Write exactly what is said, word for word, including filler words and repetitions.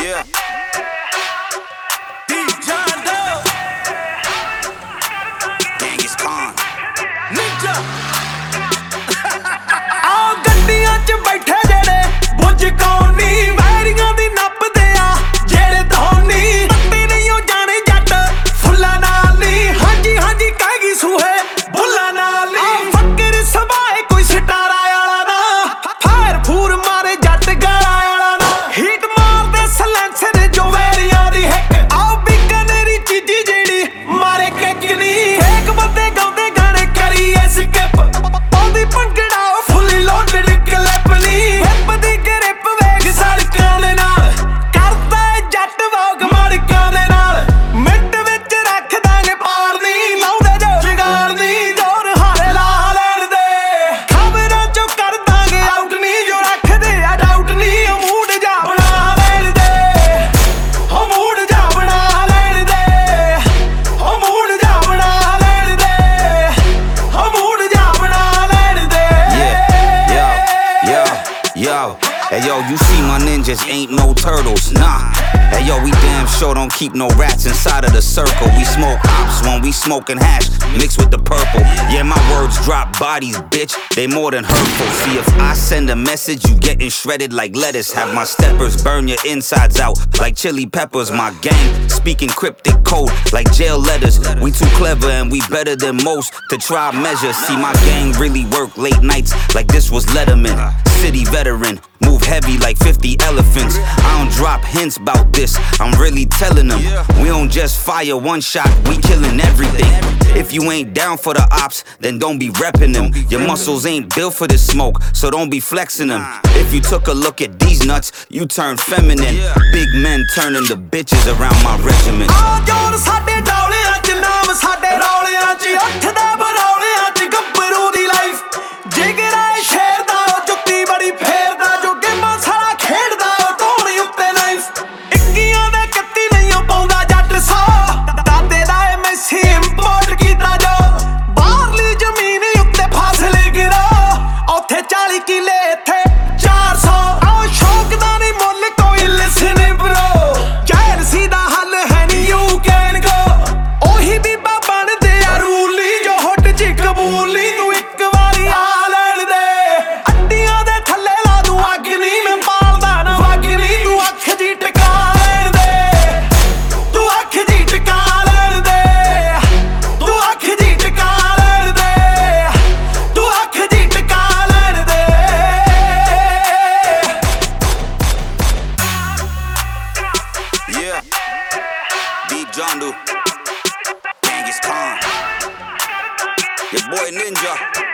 Yeah. Deep John Doe. Genghis Khan. Ninja. ਆ ਗੱਡੀਆਂ 'ਚ ਬੈਠੇ ਜਿਹੜੇ ਬੁੱਝ ਕੌਣ ਨੀ ਵੈਰੀਆਂ ਦੀ ਨੱਪਦੇ ਆ ਜਿਹੜੇ ਧੋਨੀ ਪੱਤੇ ਨਹੀਂ ਉਹ ਜਾਣੇ ਜੱਟ ਫੁੱਲਾਂ ਨਾਲ ਨੀ ਹਾਂਜੀ ਹਾਂਜੀ ਕਹਿ ਗਈ ਸੂਹੇ ਬੁੱਲਾਂ ਨਾਲ ਨੀ ਫੱਕਰ ਸਭਾਏ ਕੋਈ ਸਟਾਰਾ ਵਾਲਾ ਨਾ ਫਾਇਰ ਫੂਰ ਮਾਰੇ ਜੱਟ ਗਾਲਾਂ ਵਾਲਾ ਨਾ ਹੀਟ ਮਾਰਦੇ ਸਲੈਂਸਰ ਜੋ ਵੈਰੀਆਂ ਦੀ ਹਿੱਕ ਆਓ ਬਿਕਨੇਰੀ ਚੀਜ਼ੀ ਜਿਹੜੀ ਮਾਰੇ ਕਿੱਕ ਨੀ ਫੇਕ ਬੰਦੇ ਗਾਉਂਦੇ ਗਾਣੇ ਕਰੀਏ ਸਕਿਪ ਪਾਉਂਦੀ ਭੰਗੜਾ ਫੁੱਲੀ ਲੋਡਡ ਕਲਿੱਪ ਨੀ ਹਿੱਪ ਦੀ ਗ੍ਰਿਪ ਵੇਖ ਸੜਕਾਂ ਦੇ ਨਾਲ ਕਰਦਾ ਜੱਟ ਵੋਗ ਮੜਕਾਂ ਦੇ ਨਾਲ ਮਿੰਟ ਵਿੱਚ ਰੱਖ ਦਾਂਗੇ ਪਾਰ ਨੀ ਲਾਉਂਦੇ ਜੋ ਜਗਾਰ ਨੀ ਜੋਰ ਹਾਰੇ ਲਾ ਲੈਣ ਦੇ ਖਬਰਾਂ ਚੋਂ ਕਰ ਦਾਂਗੇ ਆਊਟ ਨੀ ਜੋ ਰੱਖਦੇ ਆ ਡਾਊਟ ਨੀ ਉਹ ਮੂਡ ਜਾ ਬਣਾ ਲੈਣ ਦੇ ਉਹ ਮੂਡ ਜਾ ਬਣਾ ਲੈਣ ਦੇ ਉਹ ਮੂਡ ਜਾ ਬਣਾ ਲੈਣ ਦੇ ਉਹ ਮੂਡ ਜਾ ਬਣਾ ਲੈਣ ਦੇ Yo, yo. Hey yo, you see my ninjas ain't no turtles, nah. Hey yo, we damn sure don't keep no rats inside of the circle. We smoke ops when we smoking hash mixed with the purple. Yeah, my words drop bodies, bitch. They more than hurtful. See, if I send a message, you getting shredded like lettuce. Have my steppers burn your insides out like chili peppers. My gang speaking cryptic code like jail letters. We too clever and we better than most to try measure. See, my gang really work late nights like this was Letterman. City veteran, move heavy like fifty elephants. I don't drop hints about this, I'm really telling them. We don't just fire one shot, we killing everything. If you ain't down for the ops, then don't be repping them. Your muscles ain't built for this smoke, so don't be flexing them. If you took a look at these nuts, you turn feminine. Big men turning to bitches around my regiment. ਆ ਜੋਰ ਸਾਡੇ ਡੌਲਿਆਂ 'ਚ ਨਾਮ ਸਾਡੇ ਰੌਲਿਆਂ 'ਚ ਉੱਠਦਾ ਬਰੌਲਿਆਂ 'ਚ ਗੱਭਰੂ ਦੀ ਲਾਈਫ ਜਿਗਰਾ ਸ਼ੇਰ ਦਾ ਉਹ ਜੁੱਤੀ ਬੜੀ ਫੇਰਦਾ ਜੋ ਗੇਮਾਂ ਸਾਰਾ ਖੇਡਦਾ ਉਹ ਢੋਲੀ ਉੱਤੇ ਨਾਈਫ ਇੱਕੀਆਂ ਦੇ ਕੱਤੀ ਨਹੀਂ ਉਹ ਪਾਉਂਦਾ ਜੱਟ ਸੌ ਦਾਦੇ ਦਾ ਇਹ ਮੈਸੀ ਇੰਪੋਰਟ ਕੀਤਾ ਜੋ ਬਾਹਰਲੀ ਜ਼ਮੀਨ ਉੱਤੇ ਫਾਸਲੇ ਗਿਰੋ ਉੱਥੇ ਚਾਲੀ ਕਿੱਲੇ ਇੱਥੇ ਚਾਰ ਸੌ ਆਹ ਸ਼ੌਕ ਦਾ ਨਹੀਂ ਮੁੱਲ ਕੋਈ ਲਿਸਨ ਬਰੋ ਜੈਲਸੀ ਦਾ ਹੱਲ ਹੈ ਨੀ ਯੂ ਕੈਨ ਗੋ ਉਹੀ ਬੀਬਾ ਬਣਦੇ ਆ ਰੂਲੀ ਜੋ ਹੁੱਡ 'ਚ ਕਬੂਲੀ ਤੂੰ ਇੱਕ ਵਾਰੀ ਆ ਲੈਣ ਦੇ ਅੱਡੀਆਂ ਦੇ ਥੱਲੇ ਲਾ ਦੂੰ ਅੱਗ ਨੀ ਮੈਂ ਪਾਲਦਾ ਨਾ ਵਗ ਨੀ ਤੂੰ ਅੱਖ ਦੀ ਟਿਕਾ ਲੈਣ ਦੇ ਤੂੰ ਅੱਖ ਦੀ ਟਿਕਾ ਲੈਣ ਦੇ ਤੂੰ ਅੱਖ ਦੀ ਟਿਕਾ ਲੈਣ ਦੇ ਤੂੰ ਅੱਖ ਦੀ ਟਿਕਾ ਲੈਣ ਦੇ Yeah. Deep John Doe. Genghis Khan. Your boy Ninja.